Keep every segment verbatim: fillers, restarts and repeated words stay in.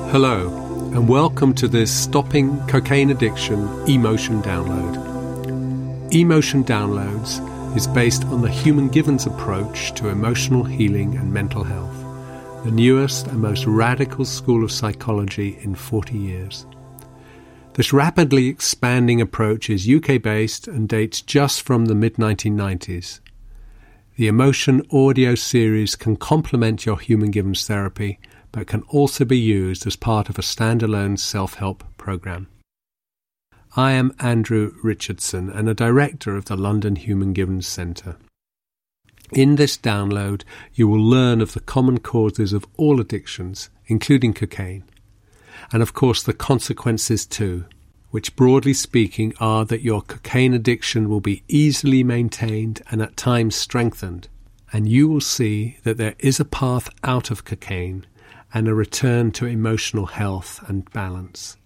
Hello, and welcome to this Stopping Cocaine Addiction Emotion Download. Emotion Downloads is based on the Human Givens approach to emotional healing and mental health, the newest and most radical school of psychology in forty years. This rapidly expanding approach is U K-based and dates just from the mid nineteen nineties. The Emotion audio series can complement your Human Givens therapy, but can also be used as part of a standalone self-help program. I am Andrew Richardson and a director of the London Human Givens Centre. In this download, you will learn of the common causes of all addictions, including cocaine, and of course the consequences too, which broadly speaking are that your cocaine addiction will be easily maintained and at times strengthened, and you will see that there is a path out of cocaine and a return to emotional health and balance.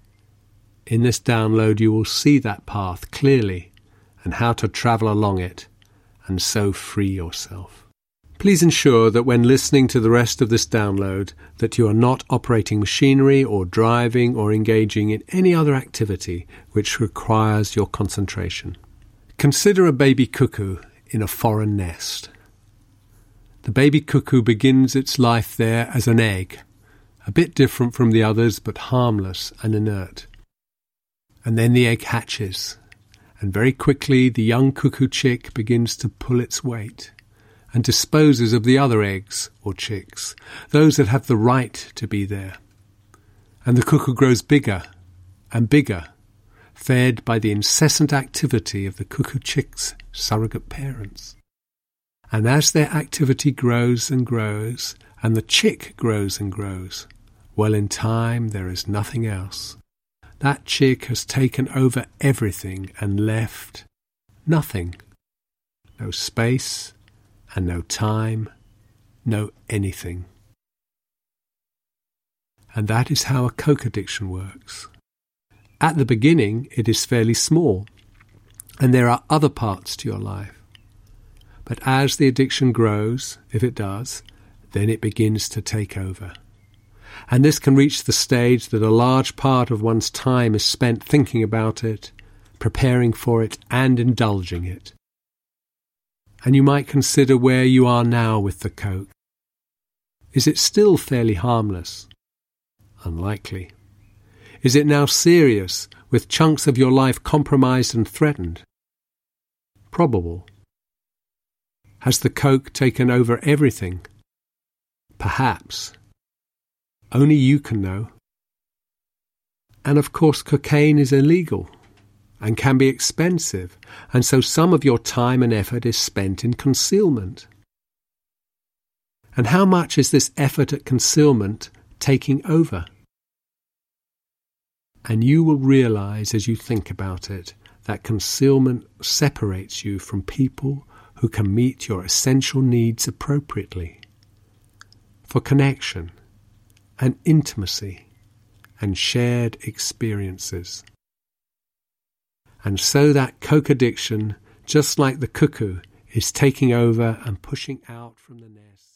In this download you will see that path clearly and how to travel along it and so free yourself. Please ensure that when listening to the rest of this download that you are not operating machinery or driving or engaging in any other activity which requires your concentration. Consider a baby cuckoo in a foreign nest. The baby cuckoo begins its life there as an egg, a bit different from the others but harmless and inert. And then the egg hatches, and very quickly the young cuckoo chick begins to pull its weight and disposes of the other eggs or chicks, those that have the right to be there. And the cuckoo grows bigger and bigger, fed by the incessant activity of the cuckoo chick's surrogate parents. And as their activity grows and grows, and the chick grows and grows, well, in time there is nothing else. That chick has taken over everything and left nothing. No space and no time, no anything. And that is how a coke addiction works. At the beginning it is fairly small, and there are other parts to your life. But as the addiction grows, if it does, then it begins to take over. And this can reach the stage that a large part of one's time is spent thinking about it, preparing for it, and indulging it. And you might consider where you are now with the coke. Is it still fairly harmless? Unlikely. Is it now serious, with chunks of your life compromised and threatened? Probable. Has the coke taken over everything? Perhaps. Only you can know. And of course cocaine is illegal and can be expensive, and so some of your time and effort is spent in concealment. And how much is this effort at concealment taking over? And you will realize as you think about it that concealment separates you from people who can meet your essential needs appropriately, for connection and intimacy and shared experiences. And so that coke addiction, just like the cuckoo, is taking over and pushing out from the nest.